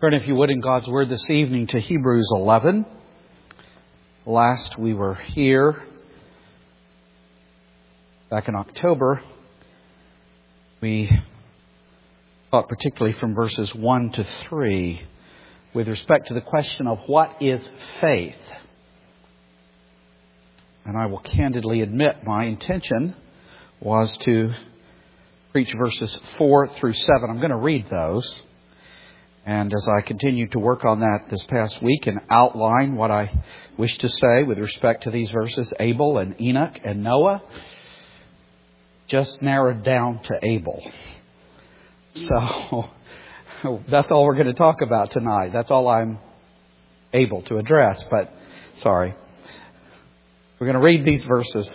Turn, if you would, in God's Word this evening to Hebrews 11. Last we were here, back in October, we thought particularly from verses 1 to 3 with respect to the question of what is faith. And I will candidly admit my intention was to preach verses 4 through 7. I'm going to read those. And as I continued to work on that this past week and outline what I wish to say with respect to these verses, Abel and Enoch and Noah, just narrowed down to Abel. So that's all we're going to talk about tonight. That's all I'm able to address. But sorry. We're going to read these verses.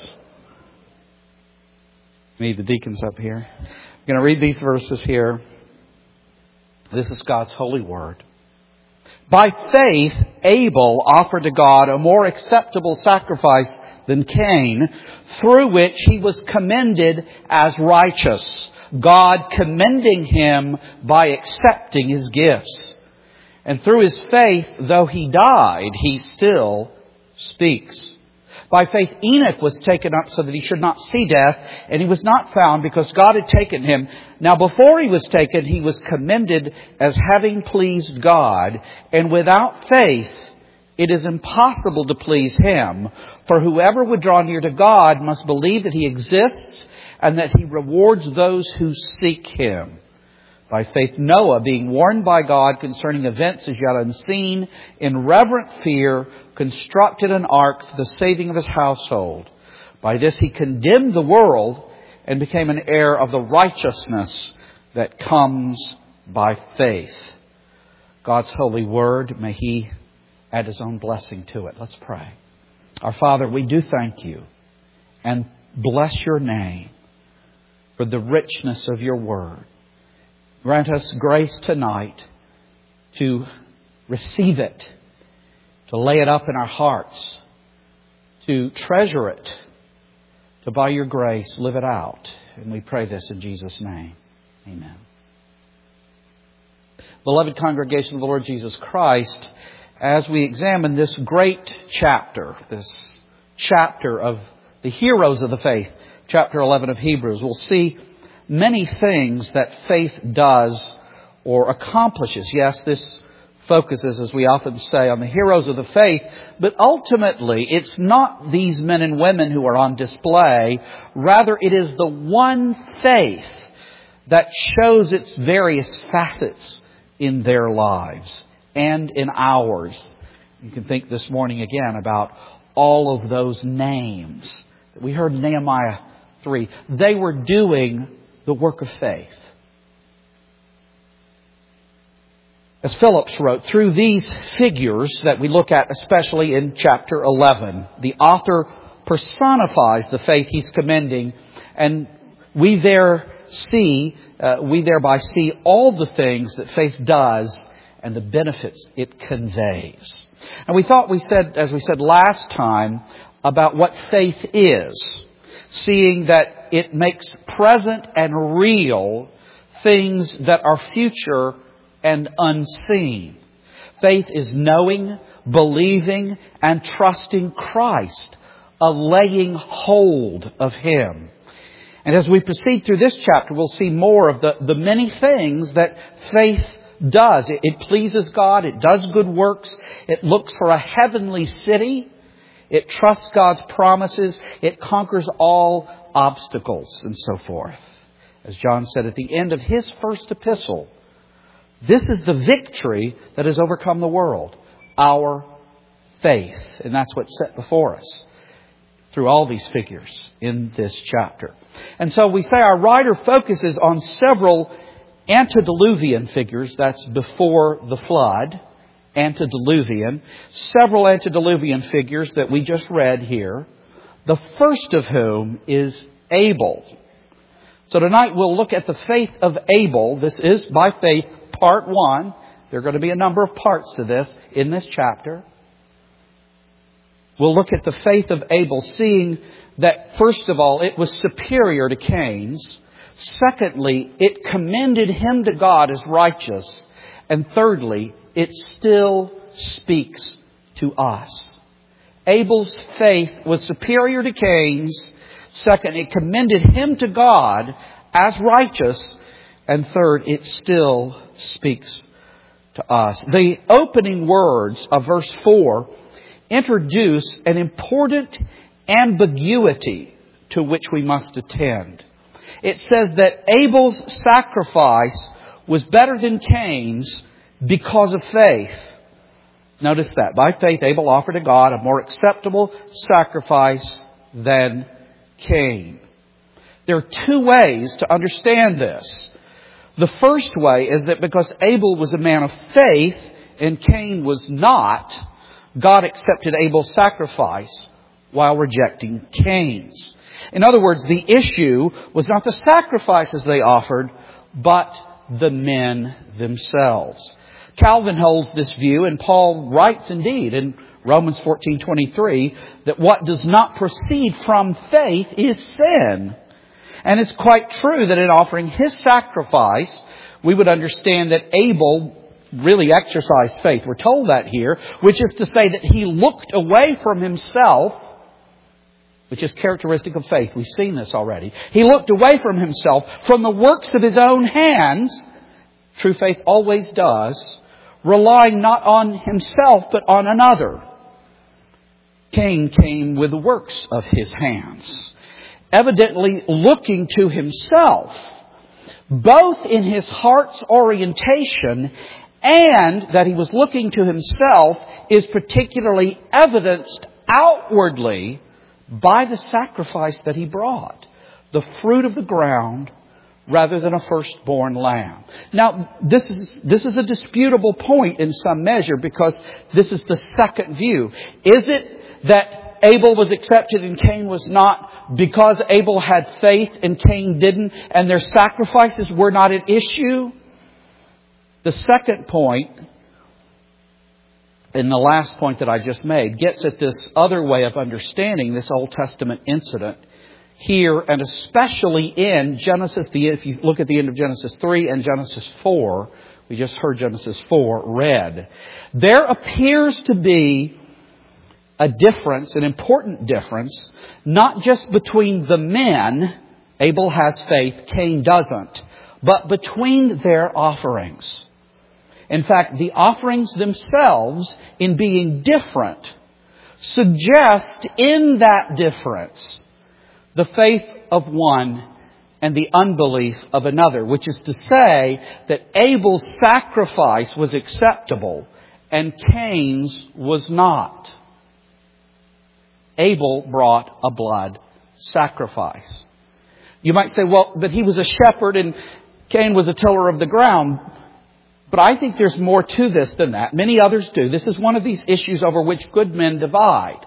Need the deacons up here. We're going to read these verses here. This is God's holy word. By faith, Abel offered to God a more acceptable sacrifice than Cain, through which he was commended as righteous, God commending him by accepting his gifts. And through his faith, though he died, he still speaks. By faith, Enoch was taken up so that he should not see death, and he was not found because God had taken him. Now before he was taken, he was commended as having pleased God. And without faith, it is impossible to please Him. For whoever would draw near to God must believe that He exists and that He rewards those who seek Him. By faith, Noah, being warned by God concerning events as yet unseen, in reverent fear, constructed an ark for the saving of his household. By this he condemned the world and became an heir of the righteousness that comes by faith. God's holy word, may He add His own blessing to it. Let's pray. Our Father, we do thank You and bless Your name for the richness of Your word. Grant us grace tonight to receive it, to lay it up in our hearts, to treasure it, to by Your grace live it out. And we pray this in Jesus' name. Amen. Beloved congregation of the Lord Jesus Christ, as we examine this great chapter, this chapter of the heroes of the faith, chapter 11 of Hebrews, we'll see many things that faith does or accomplishes. Yes, this focuses, as we often say, on the heroes of the faith, but ultimately it's not these men and women who are on display. Rather, it is the one faith that shows its various facets in their lives and in ours. You can think this morning again about all of those names that we heard in Nehemiah 3. They were doing the work of faith. As Phillips wrote, through these figures that we look at, especially in chapter 11, the author personifies the faith he's commending, and we thereby see all the things that faith does and the benefits it conveys. And as we said last time, about what faith is, seeing that it makes present and real things that are future and unseen. Faith is knowing, believing, and trusting Christ, a laying hold of Him. And as we proceed through this chapter, we'll see more of the many things that faith does. It pleases God. It does good works. It looks for a heavenly city. It trusts God's promises. It conquers all obstacles and so forth. As John said at the end of his first epistle, this is the victory that has overcome the world, our faith. And that's what's set before us through all these figures in this chapter. And so we say our writer focuses on several antediluvian figures. That's before the flood. Antediluvian. Several antediluvian figures that we just read here. The first of whom is Abel. So tonight we'll look at the faith of Abel. This is by faith part 1. There are going to be a number of parts to this in this chapter. We'll look at the faith of Abel, seeing that first of all it was superior to Cain's. Secondly, it commended him to God as righteous. And thirdly, it still speaks to us. Abel's faith was superior to Cain's. Second, it commended him to God as righteous. And third, it still speaks to us. The opening words of verse 4 introduce an important ambiguity to which we must attend. It says that Abel's sacrifice was better than Cain's because of faith. Notice that. By faith, Abel offered to God a more acceptable sacrifice than Cain. There are two ways to understand this. The first way is that because Abel was a man of faith and Cain was not, God accepted Abel's sacrifice while rejecting Cain's. In other words, the issue was not the sacrifices they offered, but the men themselves. Calvin holds this view, and Paul writes indeed in Romans 14:23 that what does not proceed from faith is sin. And it's quite true that in offering his sacrifice, we would understand that Abel really exercised faith. We're told that here, which is to say that he looked away from himself, which is characteristic of faith. We've seen this already. He looked away from himself, from the works of his own hands. True faith always does. Relying not on himself, but on another. Cain came with the works of his hands, evidently looking to himself, both in his heart's orientation and that he was looking to himself is particularly evidenced outwardly by the sacrifice that he brought, the fruit of the ground rather than a firstborn lamb. Now, this is a disputable point in some measure because this is the second view. Is it that Abel was accepted and Cain was not because Abel had faith and Cain didn't, and their sacrifices were not at issue? The second point, and the last point that I just made, gets at this other way of understanding this Old Testament incident here, and especially in Genesis, if you look at the end of Genesis 3 and Genesis 4, we just heard Genesis 4 read. There appears to be a difference, an important difference, not just between the men, Abel has faith, Cain doesn't, but between their offerings. In fact, the offerings themselves, in being different, suggest in that difference the faith of one and the unbelief of another, which is to say that Abel's sacrifice was acceptable and Cain's was not. Abel brought a blood sacrifice. You might say, well, but he was a shepherd and Cain was a tiller of the ground. But I think there's more to this than that. Many others do. This is one of these issues over which good men divide.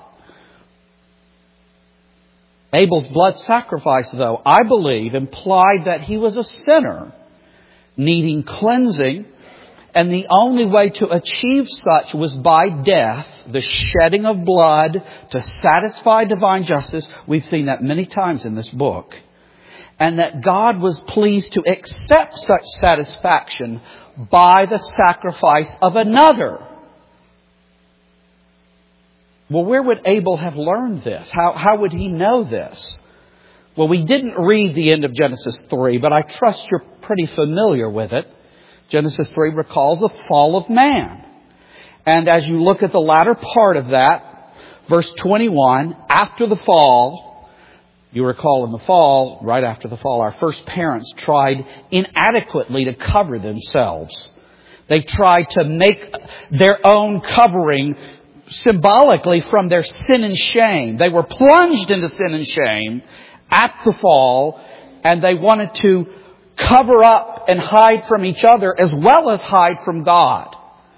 Abel's blood sacrifice, though, I believe, implied that he was a sinner, needing cleansing, and the only way to achieve such was by death, the shedding of blood to satisfy divine justice. We've seen that many times in this book. And that God was pleased to accept such satisfaction by the sacrifice of another. Well, where would Abel have learned this? How would he know this? Well, we didn't read the end of Genesis 3, but I trust you're pretty familiar with it. Genesis 3 recalls the fall of man. And as you look at the latter part of that, verse 21, after the fall, you recall in the fall, right after the fall, our first parents tried inadequately to cover themselves. They tried to make their own covering symbolically from their sin and shame. They were plunged into sin and shame at the fall, and they wanted to cover up and hide from each other as well as hide from God.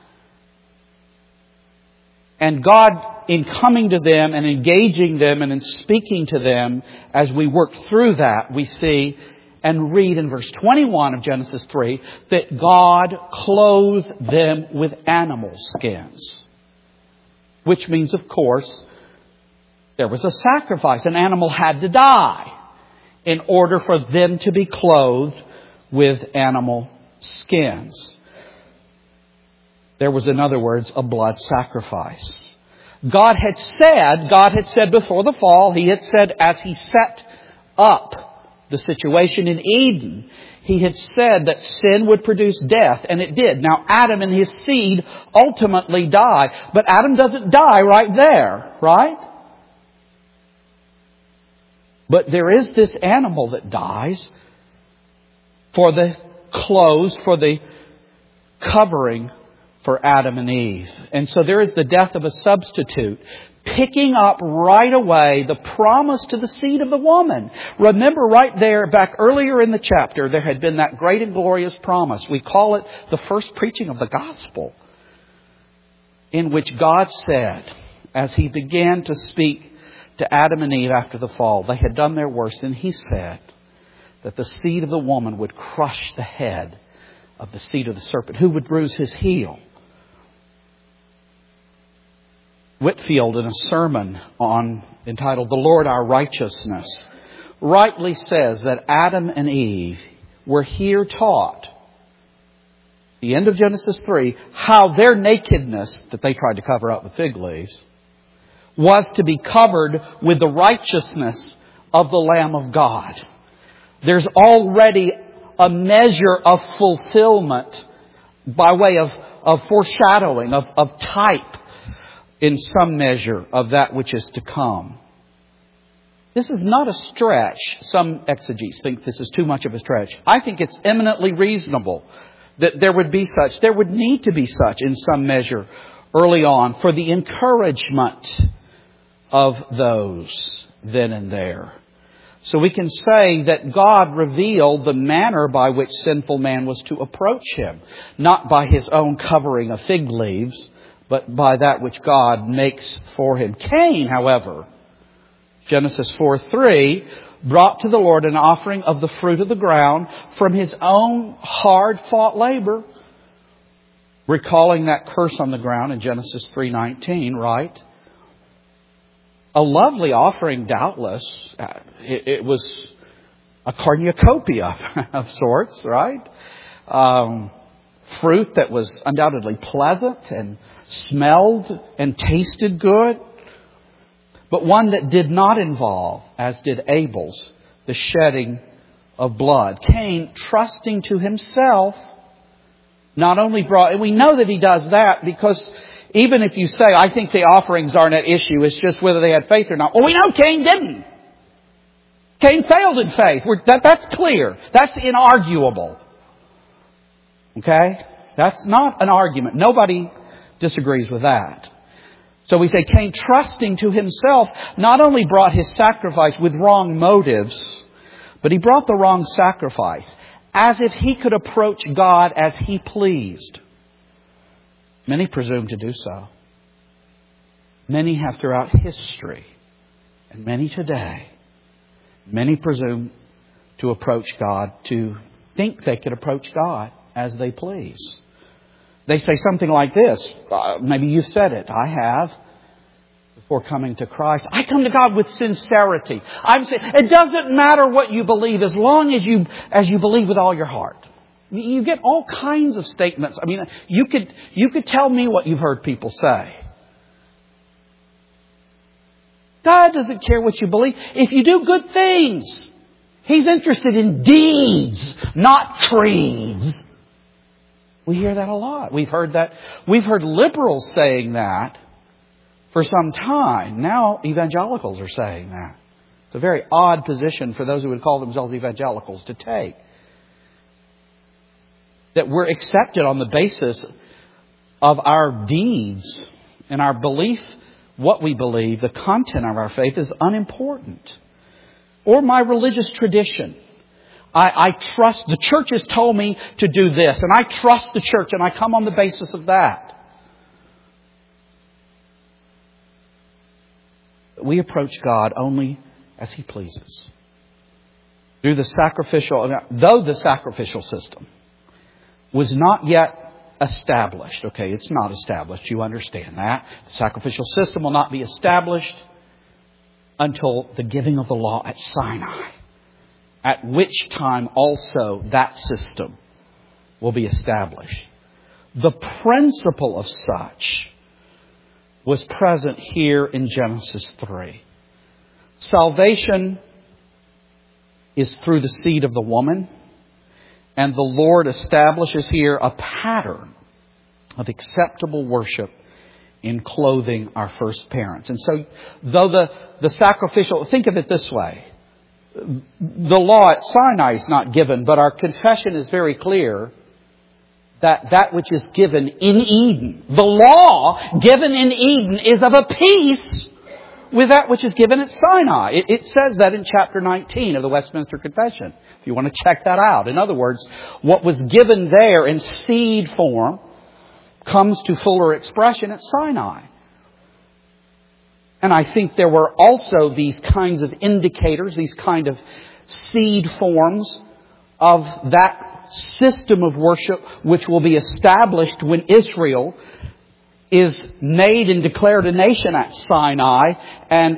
And God, in coming to them and engaging them and in speaking to them, as we work through that, we see and read in verse 21 of Genesis 3 that God clothed them with animal skins. Which means, of course, there was a sacrifice. An animal had to die in order for them to be clothed with animal skins. There was, in other words, a blood sacrifice. God had said before the fall, He had said as He set up the situation in Eden, He had said that sin would produce death, and it did. Now, Adam and his seed ultimately die. But Adam doesn't die right there, right? But there is this animal that dies for the clothes, for the covering for Adam and Eve. And so there is the death of a substitute, picking up right away the promise to the seed of the woman. Remember right there, back earlier in the chapter, there had been that great and glorious promise. We call it the first preaching of the gospel, in which God said, as He began to speak to Adam and Eve after the fall, they had done their worst, and He said that the seed of the woman would crush the head of the seed of the serpent, who would bruise his heel. Whitefield, in a sermon entitled "The Lord Our Righteousness," rightly says that Adam and Eve were here taught, the end of Genesis 3, how their nakedness, that they tried to cover up with fig leaves, was to be covered with the righteousness of the Lamb of God. There's already a measure of fulfillment by way of foreshadowing, of type, in some measure of that which is to come. This is not a stretch. Some exegetes think this is too much of a stretch. I think it's eminently reasonable that there would be such. There would need to be such in some measure early on for the encouragement of those then and there. So we can say that God revealed the manner by which sinful man was to approach Him. Not by his own covering of fig leaves, but by that which God makes for him. Cain, however, Genesis 4:3, brought to the Lord an offering of the fruit of the ground from his own hard-fought labor. Recalling that curse on the ground in Genesis 3:19, right? A lovely offering, doubtless. It was a cornucopia of sorts, right? Fruit that was undoubtedly pleasant and smelled and tasted good. But one that did not involve, as did Abel's, the shedding of blood. Cain, trusting to himself, not only brought... And we know that he does that because... Even if you say, I think the offerings aren't at issue, it's just whether they had faith or not. Well, we know Cain didn't. Cain failed in faith. That's clear. That's inarguable. Okay? That's not an argument. Nobody disagrees with that. So we say Cain, trusting to himself, not only brought his sacrifice with wrong motives, but he brought the wrong sacrifice, as if he could approach God as he pleased. Many presume to do so. Many have throughout history, and many today. Many presume to approach God, to think they could approach God as they please. They say something like this. Maybe you've said it. I have. Before coming to Christ, I come to God with sincerity. I'm saying it doesn't matter what you believe as long as you believe with all your heart. You get all kinds of statements. I mean, you could tell me what you've heard people say. God doesn't care what you believe. If you do good things, He's interested in deeds, not creeds. We hear that a lot. We've heard that. We've heard liberals saying that for some time. Now evangelicals are saying that. It's a very odd position for those who would call themselves evangelicals to take. That we're accepted on the basis of our deeds and our belief, what we believe, the content of our faith is unimportant. Or my religious tradition. I trust, the church has told me to do this, and I trust the church, and I come on the basis of that. We approach God only as He pleases. Though the sacrificial system was not yet established. Okay, it's not established. You understand that. The sacrificial system will not be established until the giving of the law at Sinai. At which time also that system will be established. The principle of such was present here in Genesis 3. Salvation is through the seed of the woman, and the Lord establishes here a pattern of acceptable worship in clothing our first parents. And so, though the sacrificial, think of it this way. The law at Sinai is not given, but our confession is very clear that which is given in Eden, the law given in Eden, is of a piece with that which is given at Sinai. It says that in chapter 19 of the Westminster Confession, if you want to check that out. In other words, what was given there in seed form comes to fuller expression at Sinai. And I think there were also these kinds of indicators, these kind of seed forms of that system of worship which will be established when Israel is made and declared a nation at Sinai, and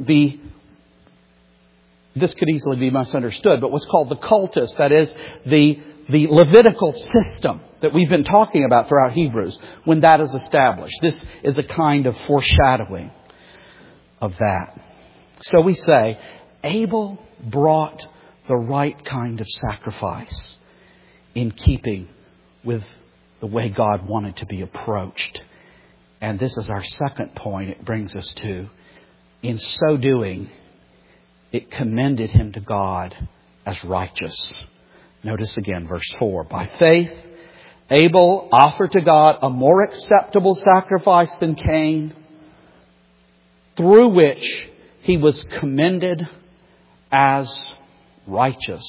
this could easily be misunderstood, but what's called the cultus, that is the Levitical system that we've been talking about throughout Hebrews, when that is established. This is a kind of foreshadowing of that. So we say, Abel brought the right kind of sacrifice in keeping with the way God wanted to be approached. And this is our second point it brings us to. In so doing, it commended him to God as righteous. Notice again, verse 4. By faith, Abel offered to God a more acceptable sacrifice than Cain, through which he was commended as righteous.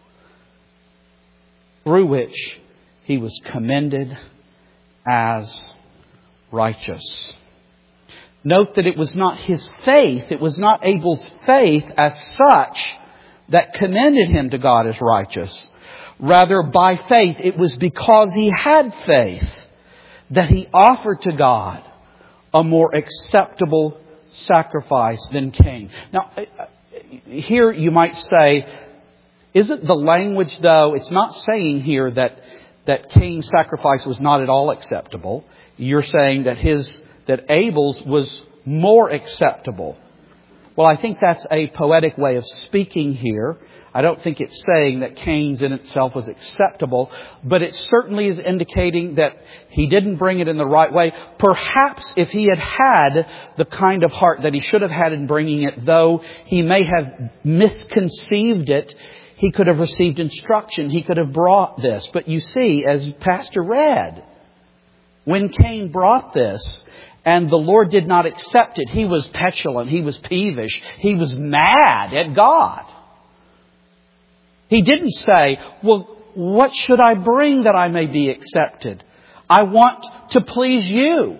Through which he was commended as righteous. Note that it was not his faith, it was not Abel's faith as such that commended him to God as righteous. Rather, by faith, it was because he had faith that he offered to God a more acceptable sacrifice than Cain. Now, here you might say, isn't the language, though, it's not saying here that Cain's sacrifice was not at all acceptable. You're saying that Abel's was more acceptable. Well, I think that's a poetic way of speaking here. I don't think it's saying that Cain's in itself was acceptable, but it certainly is indicating that he didn't bring it in the right way. Perhaps if he had had the kind of heart that he should have had in bringing it, though he may have misconceived it, he could have received instruction. He could have brought this. But you see, as Pastor read, when Cain brought this and the Lord did not accept it, he was petulant, he was peevish, he was mad at God. He didn't say, well, what should I bring that I may be accepted? I want to please you.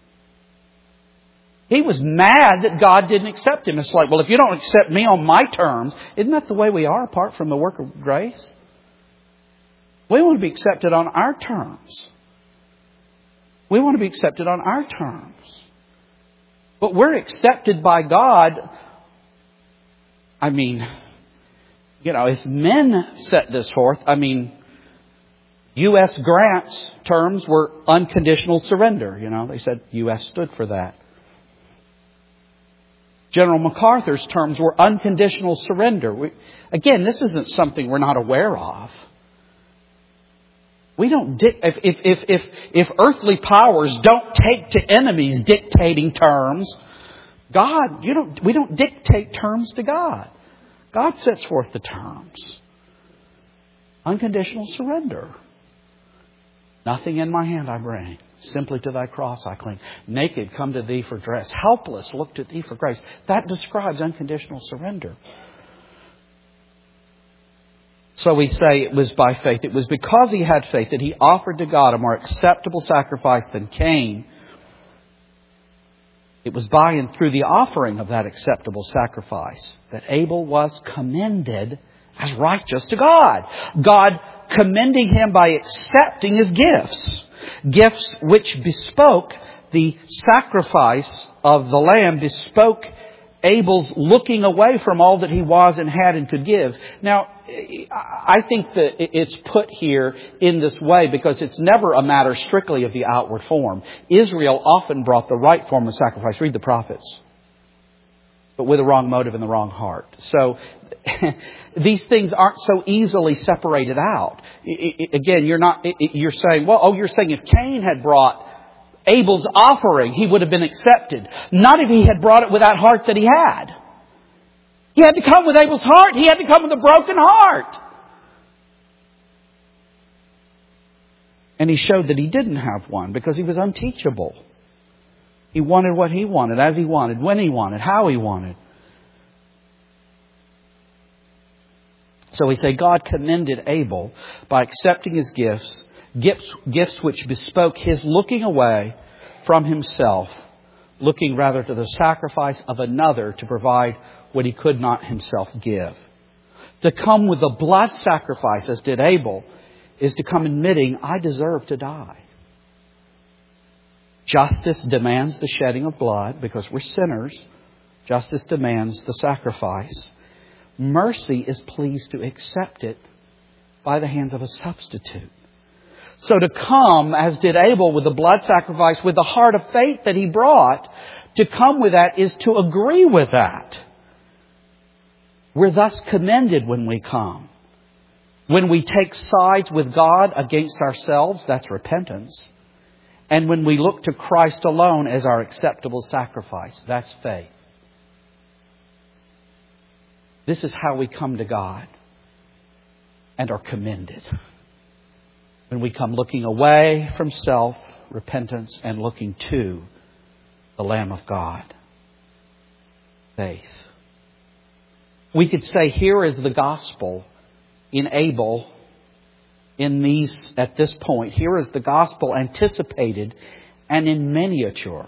He was mad that God didn't accept him. It's like, well, if you don't accept me on my terms, isn't that the way we are apart from the work of grace? We want to be accepted on our terms. We want to be accepted on our terms. But we're accepted by God. I mean, if men set this forth, U.S. Grant's terms were unconditional surrender. They said U.S. stood for that. General MacArthur's terms were unconditional surrender. Again, this isn't something we're not aware of. We don't if earthly powers don't take to enemies dictating terms, we don't dictate terms to God. God sets forth the terms. Unconditional surrender. Nothing in my hand I bring. Simply to thy cross I cling. Naked, come to thee for dress. Helpless, look to thee for grace. That describes unconditional surrender. So we say it was by faith. It was because he had faith that he offered to God a more acceptable sacrifice than Cain. It was by and through the offering of that acceptable sacrifice that Abel was commended as righteous to God. God commending him by accepting his gifts. Gifts which bespoke the sacrifice of the lamb, bespoke Abel's looking away from all that he was and had and could give. Now, I think that it's put here in this way because it's never a matter strictly of the outward form. Israel often brought the right form of sacrifice. Read the prophets. But with the wrong motive and the wrong heart. So these things aren't so easily separated out. Again, you're saying, you're saying if Cain had brought Abel's offering, he would have been accepted. Not if he had brought it with that heart that he had. He had to come with Abel's heart. He had to come with a broken heart. And he showed that he didn't have one because he was unteachable. He wanted what he wanted, as he wanted, when he wanted, how he wanted. So we say God commended Abel by accepting his gifts which bespoke his looking away from himself, looking rather to the sacrifice of another to provide what he could not himself give. To come with the blood sacrifice, as did Abel, is to come admitting, I deserve to die. Justice demands the shedding of blood because we're sinners. Justice demands the sacrifice. Mercy is pleased to accept it by the hands of a substitute. So to come, as did Abel, with the blood sacrifice, with the heart of faith that he brought, to come with that is to agree with that. We're thus commended when we come. When we take sides with God against ourselves, that's repentance. And when we look to Christ alone as our acceptable sacrifice, that's faith. This is how we come to God and are commended. When we come looking away from self, repentance, and looking to the Lamb of God. Faith. We could say here is the gospel in Abel. At this point, here is the gospel anticipated and in miniature.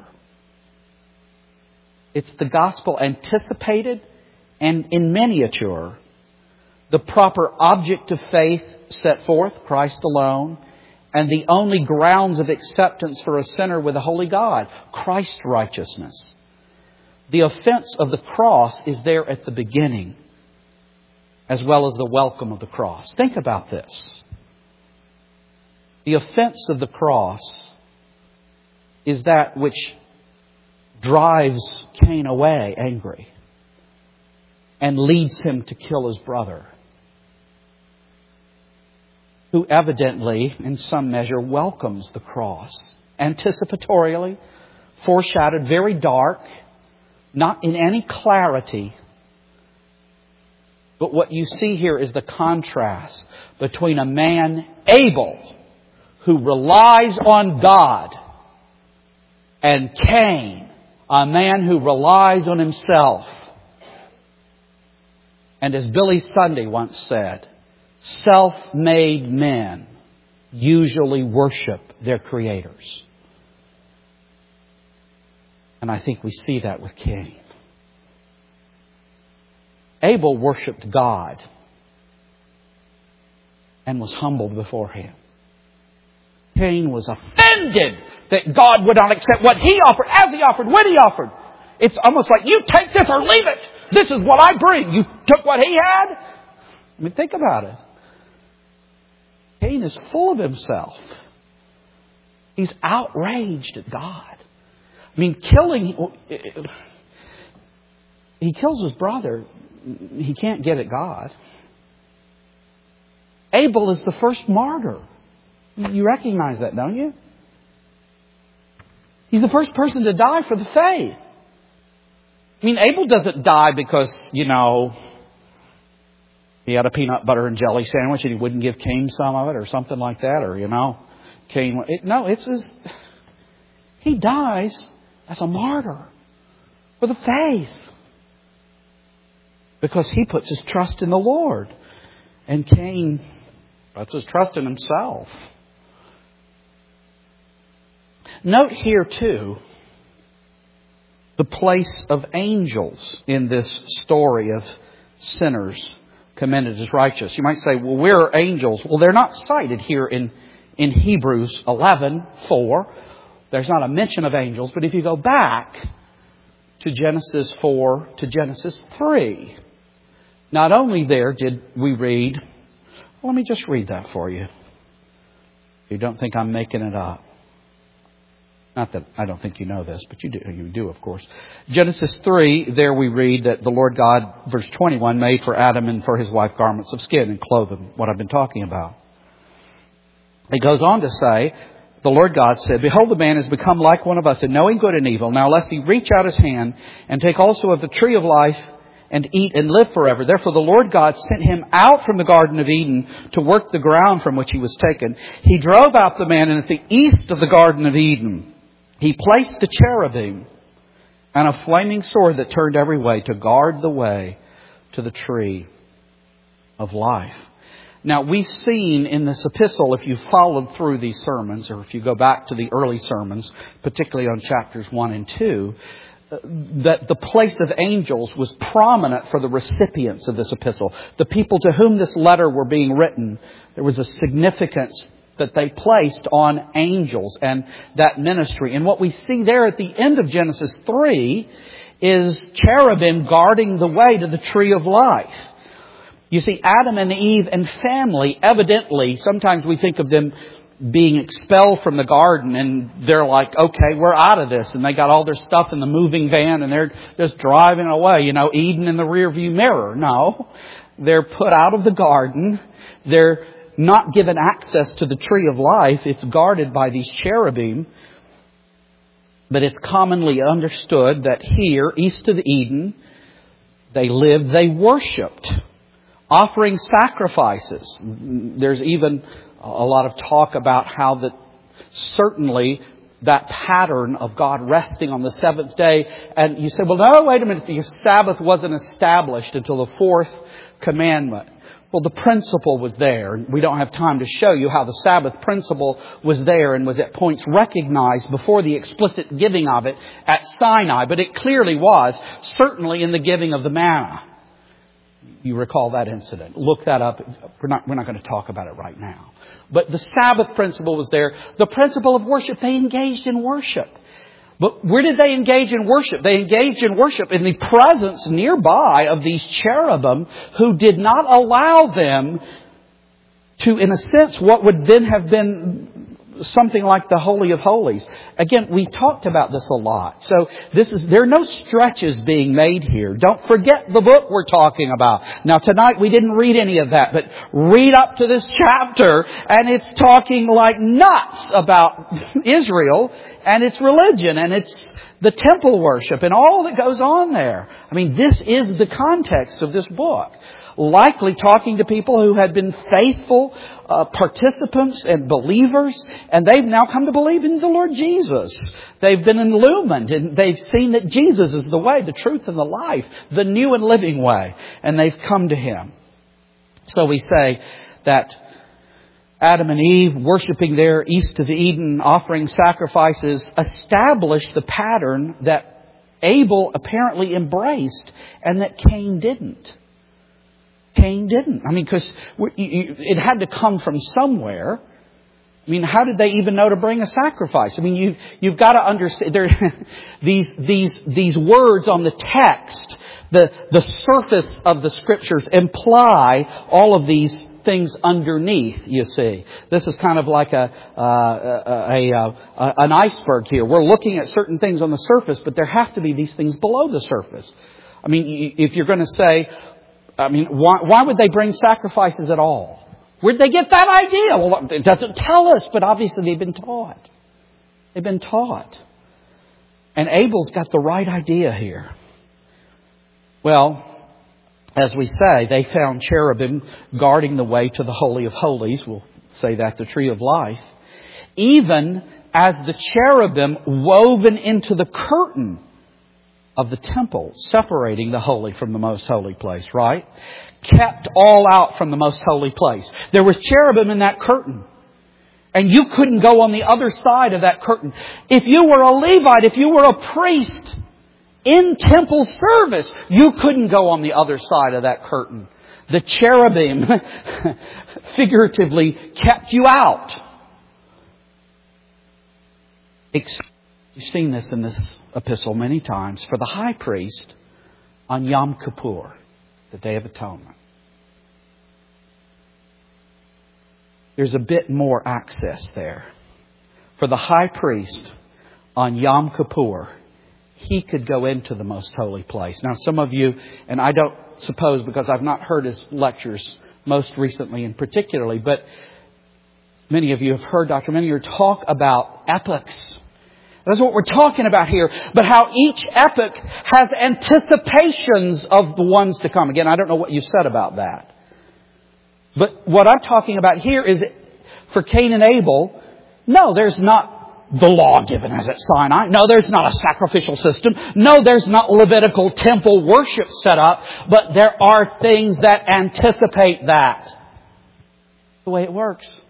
It's the gospel anticipated and in miniature. The proper object of faith set forth, Christ alone, and the only grounds of acceptance for a sinner with a holy God, Christ's righteousness. The offense of the cross is there at the beginning, as well as the welcome of the cross. Think about this. The offense of the cross is that which drives Cain away angry and leads him to kill his brother, who evidently, in some measure, welcomes the cross, anticipatorily, foreshadowed, very dark, not in any clarity. But what you see here is the contrast between a man, Abel, who relies on God, and Cain, a man who relies on himself. And as Billy Sunday once said, self-made men usually worship their creators. And I think we see that with Cain. Abel worshipped God and was humbled before Him. Cain was offended that God would not accept what he offered, as he offered, when he offered. It's almost like, you take this or leave it. This is what I bring. You took what he had? I mean, think about it. Cain is full of himself. He's outraged at God. I mean, he kills his brother. He can't get at God. Abel is the first martyr. You recognize that, don't you? He's the first person to die for the faith. I mean, Abel doesn't die because, he had a peanut butter and jelly sandwich and he wouldn't give Cain some of it or something like that. Or, Cain... He dies as a martyr for the faith. Because he puts his trust in the Lord. And Cain puts his trust in himself. Note here, too, the place of angels in this story of sinners commended as righteous. You might say, well, where are angels? Well, they're not cited here in Hebrews 11:4. There's not a mention of angels. But if you go back to Genesis 4 to Genesis 3. Not only there did we read, let me just read that for you. You don't think I'm making it up. Not that I don't think you know this, but you do, of course. Genesis 3, there we read that the Lord God, verse 21, made for Adam and for his wife garments of skin and clothed them, what I've been talking about. It goes on to say, the Lord God said, Behold, the man has become like one of us in knowing good and evil. Now lest he reach out his hand and take also of the tree of life and eat and live forever. Therefore the Lord God sent him out from the Garden of Eden to work the ground from which he was taken. He drove out the man, and at the east of the Garden of Eden He placed the cherubim and a flaming sword that turned every way to guard the way to the tree of life. Now, we've seen in this epistle, if you've followed through these sermons, or if you go back to the early sermons, particularly on chapters 1 and 2, that the place of angels was prominent for the recipients of this epistle. The people to whom this letter were being written, there was a significance that they placed on angels and that ministry. And what we see there at the end of Genesis 3 is cherubim guarding the way to the tree of life. You see, Adam and Eve and family, evidently, sometimes we think of them being expelled from the garden and they're like, okay, we're out of this. And they got all their stuff in the moving van and they're just driving away, Eden in the rearview mirror. No, they're put out of the garden. They're not given access to the tree of life. It's guarded by these cherubim. But it's commonly understood that here, east of Eden, they lived, they worshipped, offering sacrifices. There's even a lot of talk about how that certainly that pattern of God resting on the seventh day. And you say, well, no, wait a minute. The Sabbath wasn't established until the fourth commandment. Well, the principle was there. We don't have time to show you how the Sabbath principle was there and was at points recognized before the explicit giving of it at Sinai. But it clearly was, certainly in the giving of the manna. You recall that incident. Look that up. We're not going to talk about it right now. But the Sabbath principle was there. The principle of worship, they engaged in worship. But where did they engage in worship? They engaged in worship in the presence nearby of these cherubim who did not allow them to, in a sense, what would then have been something like the Holy of Holies. Again, we talked about this a lot. So there are no stretches being made here. Don't forget the book we're talking about. Now tonight we didn't read any of that, but read up to this chapter and it's talking like nuts about Israel and its religion and its the temple worship and all that goes on there. I mean, this is the context of this book. Likely talking to people who had been faithful participants and believers, and they've now come to believe in the Lord Jesus. They've been illumined, and they've seen that Jesus is the way, the truth, and the life, the new and living way, and they've come to Him. So we say that Adam and Eve, worshiping there east of Eden, offering sacrifices, established the pattern that Abel apparently embraced and that Cain didn't. Cain didn't. I mean, because it had to come from somewhere. I mean, how did they even know to bring a sacrifice? I mean, you've got to understand these words on the text, the surface of the Scriptures imply all of these things underneath, you see. This is kind of like an iceberg here. We're looking at certain things on the surface, but there have to be these things below the surface. I mean, if you're going to say, why would they bring sacrifices at all? Where'd they get that idea? Well, it doesn't tell us, but obviously they've been taught. They've been taught. And Abel's got the right idea here. Well, as we say, they found cherubim guarding the way to the Holy of Holies. We'll say that, the tree of life. Even as the cherubim woven into the curtain of the temple, separating the holy from the most holy place, right? Kept all out from the most holy place. There was cherubim in that curtain. And you couldn't go on the other side of that curtain. If you were a Levite, if you were a priest in temple service, you couldn't go on the other side of that curtain. The cherubim figuratively kept you out. You've seen this in this epistle many times. For the high priest on Yom Kippur, the Day of Atonement, there's a bit more access there. For the high priest on Yom Kippur, he could go into the most holy place. Now, some of you, and I don't suppose because I've not heard his lectures most recently and particularly, but many of you have heard Dr. Menier talk about epochs. That's what we're talking about here. But how each epoch has anticipations of the ones to come. Again, I don't know what you said about that. But what I'm talking about here is for Cain and Abel, no, there's not the law given as at Sinai. No, there's not a sacrificial system. No, there's not Levitical temple worship set up. But there are things that anticipate that. The way it works.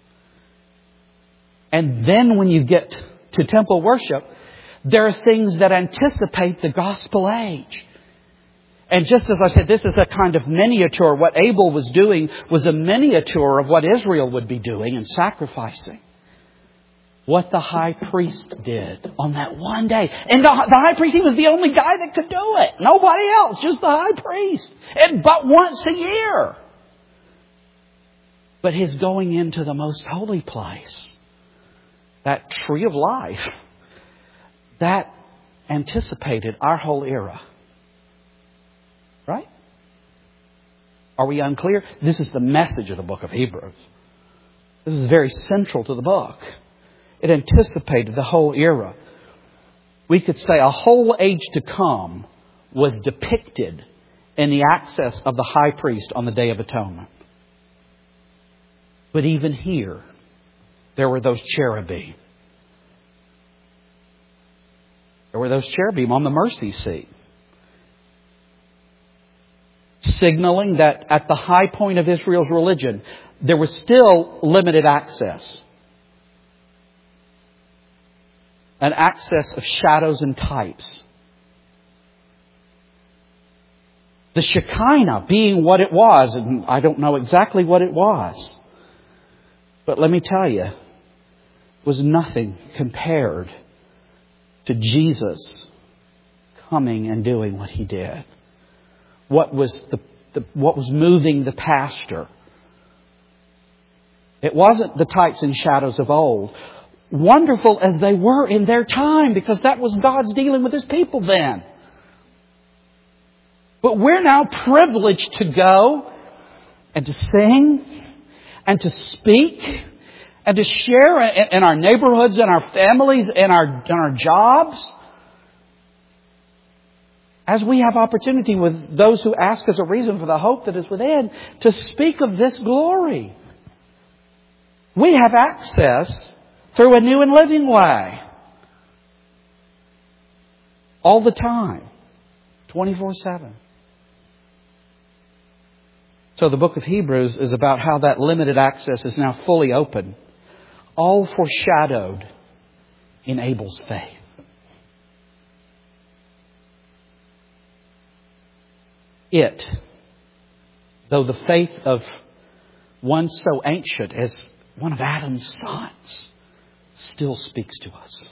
And then when you get to temple worship, there are things that anticipate the gospel age. And just as I said, this is a kind of miniature. What Abel was doing was a miniature of what Israel would be doing and sacrificing. What the high priest did on that one day. And the high priest, he was the only guy that could do it. Nobody else, just the high priest. And but once a year. But his going into the most holy place, that tree of life, that anticipated our whole era. Right? Are we unclear? This is the message of the book of Hebrews. This is very central to the book. It anticipated the whole era. We could say a whole age to come was depicted in the access of the high priest on the Day of Atonement. But even here, there were those cherubim. There were those cherubim on the mercy seat. Signaling that at the high point of Israel's religion, there was still limited access. An access of shadows and types. The Shekinah being what it was, and I don't know exactly what it was. But let me tell you, it was nothing compared to Jesus coming and doing what He did. What was moving the pastor? It wasn't the types and shadows of old. Wonderful as they were in their time, because that was God's dealing with His people then. But we're now privileged to go and to sing and to speak and to share in our neighborhoods and our families and our jobs. As we have opportunity with those who ask us a reason for the hope that is within, to speak of this glory. We have access through a new and living way. All the time. 24/7. So the book of Hebrews is about how that limited access is now fully open. All foreshadowed in Abel's faith. It, though the faith of one so ancient as one of Adam's sons, still speaks to us.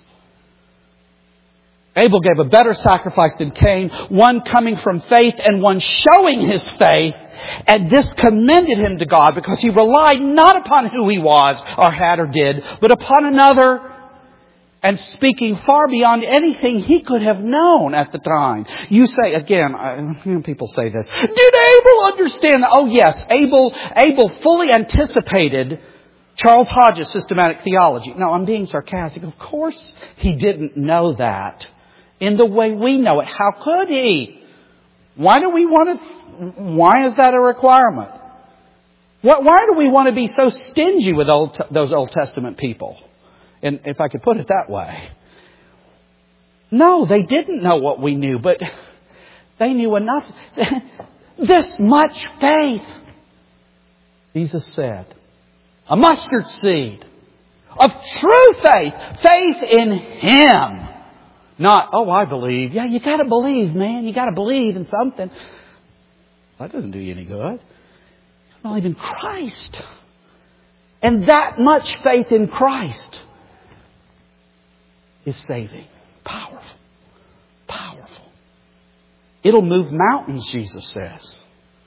Abel gave a better sacrifice than Cain, one coming from faith and one showing his faith. And this commended him to God because he relied not upon who he was or had or did, but upon another, and speaking far beyond anything he could have known at the time. You say, again, people say this, did Abel understand that? Oh yes, Abel fully anticipated Charles Hodge's systematic theology. No, I'm being sarcastic. Of course he didn't know that in the way we know it. How could he? Why is that a requirement? Why do we want to be so stingy with those Old Testament people? And if I could put it that way. No, they didn't know what we knew, but they knew enough. This much faith. Jesus said, a mustard seed of true faith. Faith in Him. Not, oh, I believe. Yeah, you got to believe, man. You got to believe in something. That doesn't do you any good. Believe in Christ. And that much faith in Christ is saving. Powerful. Powerful. It'll move mountains, Jesus says.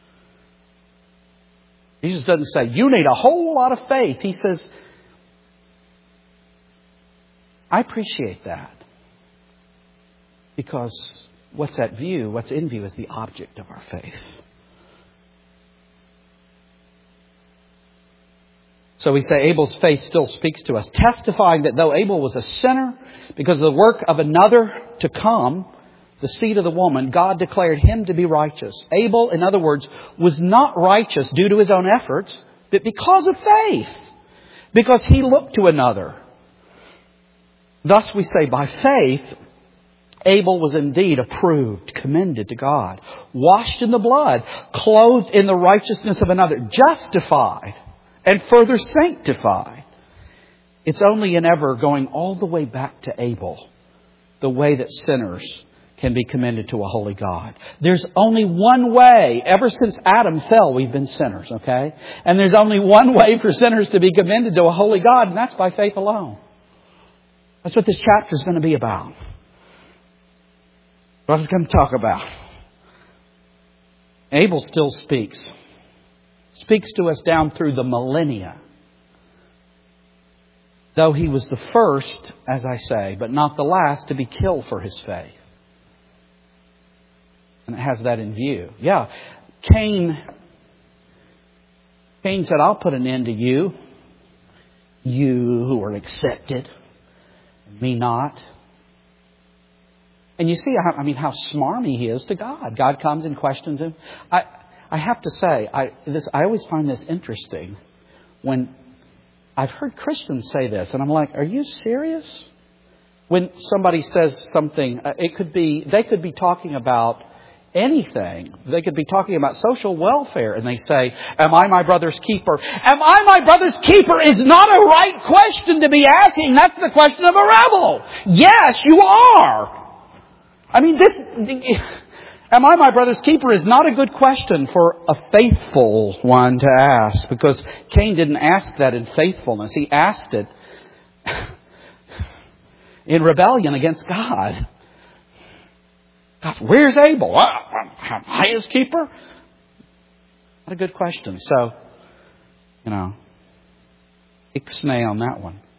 Jesus doesn't say, you need a whole lot of faith. He says, I appreciate that. Because what's in view is the object of our faith. So we say Abel's faith still speaks to us, testifying that though Abel was a sinner, because of the work of another to come, the seed of the woman, God declared him to be righteous. Abel, in other words, was not righteous due to his own efforts, but because of faith. Because he looked to another. Thus we say by faith, Abel was indeed approved, commended to God, washed in the blood, clothed in the righteousness of another, justified, and further sanctified. It's only in ever going all the way back to Abel, the way that sinners can be commended to a holy God. There's only one way. Ever since Adam fell, we've been sinners, okay? And there's only one way for sinners to be commended to a holy God, and that's by faith alone. That's what this chapter is going to be about. What it's going to talk about. Abel still speaks. Speaks to us down through the millennia. Though he was the first, as I say, but not the last to be killed for his faith. And it has that in view. Yeah, Cain said, I'll put an end to you. You who are accepted. Me not. And you see how smarmy he is to God. God comes and questions him. I have to say, I always find this interesting when I've heard Christians say this, and I'm like, are you serious? When somebody says something, they could be talking about anything. They could be talking about social welfare, and they say, am I my brother's keeper? Am I my brother's keeper is not a right question to be asking. That's the question of a rebel. Yes, you are. Am I my brother's keeper is not a good question for a faithful one to ask, because Cain didn't ask that in faithfulness. He asked it in rebellion against God. God, where's Abel? Am I his keeper? Not a good question. So, ixnay on that one.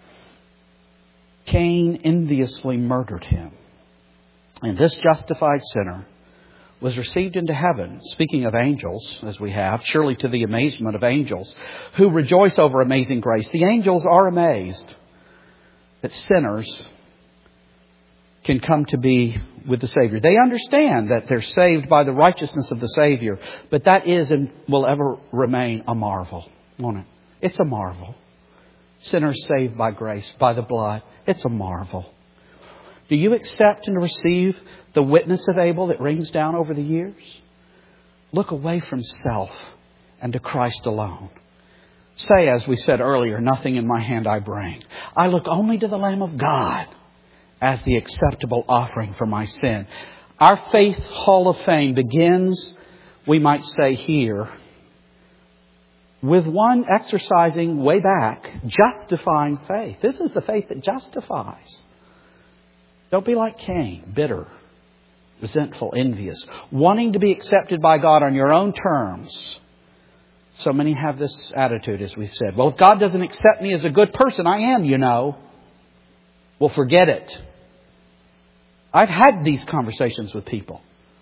Cain enviously murdered him. And this justified sinner was received into heaven, speaking of angels, as we have, surely to the amazement of angels, who rejoice over amazing grace. The angels are amazed that sinners can come to be with the Savior. They understand that they're saved by the righteousness of the Savior, but that is and will ever remain a marvel, won't it? It's a marvel. Sinners saved by grace, by the blood. It's a marvel. Do you accept and receive the witness of Abel that rings down over the years? Look away from self and to Christ alone. Say, as we said earlier, nothing in my hand I bring. I look only to the Lamb of God as the acceptable offering for my sin. Our faith hall of fame begins, we might say here, with one exercising way back, justifying faith. This is the faith that justifies. Don't be like Cain, bitter, resentful, envious, wanting to be accepted by God on your own terms. So many have this attitude, as we've said. Well, if God doesn't accept me as a good person, I am, Well, forget it. I've had these conversations with people.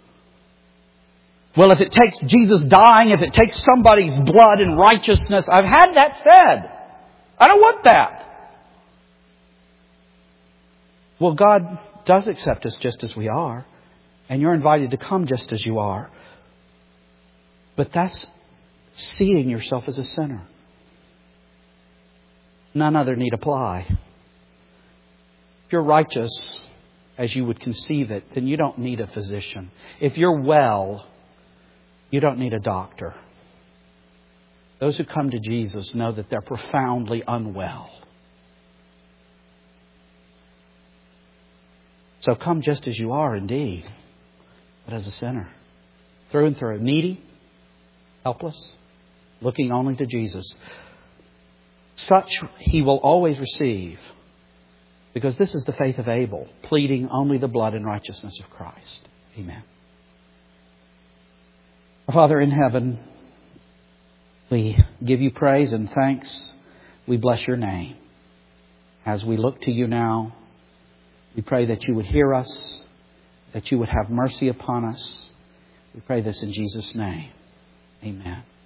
Well, if it takes Jesus dying, if it takes somebody's blood and righteousness, I've had that said. I don't want that. Well, God does accept us just as we are. And you're invited to come just as you are. But that's seeing yourself as a sinner. None other need apply. If you're righteous as you would conceive it, then you don't need a physician. If you're well, you don't need a doctor. Those who come to Jesus know that they're profoundly unwell. So come just as you are indeed, but as a sinner. Through and through. Needy, helpless, looking only to Jesus. Such He will always receive Because this is the faith of Abel, pleading only the blood and righteousness of Christ. Amen. Our Father in heaven, we give you praise and thanks. We bless your name. As we look to you now, we pray that you would hear us, that you would have mercy upon us. We pray this in Jesus' name. Amen.